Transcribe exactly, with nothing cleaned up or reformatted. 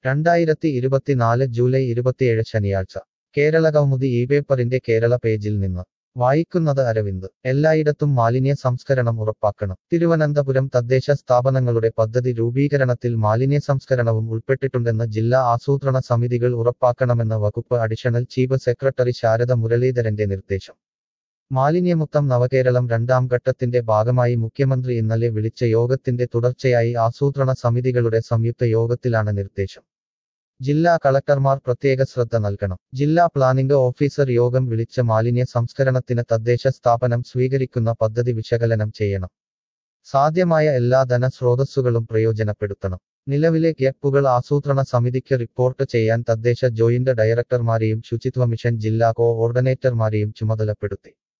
രണ്ടായിരത്തി ഇരുപത്തിനാല് ജൂലൈ ഇരുപത്തിയേഴ് ശനിയാഴ്ച കേരള കൗമുദി ഈ പേപ്പറിന്റെ കേരള പേജിൽ നിന്ന് വായിക്കുന്നത് അരവിന്ദ്. എല്ലായിടത്തും മാലിന്യ സംസ്കരണം ഉറപ്പാക്കണം. തിരുവനന്തപുരം തദ്ദേശ സ്ഥാപനങ്ങളുടെ പദ്ധതി രൂപീകരണത്തിൽ മാലിന്യ സംസ്കരണവും ഉൾപ്പെട്ടിട്ടുണ്ടെന്ന് ജില്ലാ ആസൂത്രണ സമിതികൾ ഉറപ്പാക്കണമെന്ന് വകുപ്പ് അഡീഷണൽ ചീഫ് സെക്രട്ടറി ശാരദ മുരളീധരന്റെ നിർദ്ദേശം. മാലിന്യമുക്തം നവകേരളം രണ്ടാം ഘട്ടത്തിന്റെ ഭാഗമായി മുഖ്യമന്ത്രി ഇന്നലെ വിളിച്ച യോഗത്തിന്റെ തുടർച്ചയായി ആസൂത്രണ സമിതികളുടെ സംയുക്ത യോഗത്തിലാണ് നിർദ്ദേശം. ജില്ലാ കളക്ടർമാർ പ്രത്യേക ശ്രദ്ധ നൽകണം. ജില്ലാ പ്ലാനിംഗ് ഓഫീസർ യോഗം വിളിച്ച് മാലിന്യ സംസ്കരണത്തിന് തദ്ദേശ സ്ഥാപനം സ്വീകരിക്കുന്ന പദ്ധതി വിശകലനം ചെയ്യണം. സാധ്യമായ എല്ലാ ധനസ്രോതസ്സുകളും പ്രയോജനപ്പെടുത്തണം. നിലവിലെ ഗ്യാപ്പുകൾ ആസൂത്രണ സമിതിക്ക് റിപ്പോർട്ട് ചെയ്യാൻ തദ്ദേശ ജോയിന്റ് ഡയറക്ടർമാരെയും ശുചിത്വ മിഷൻ ജില്ലാ കോ ഓർഡിനേറ്റർമാരെയും ചുമതലപ്പെടുത്തി.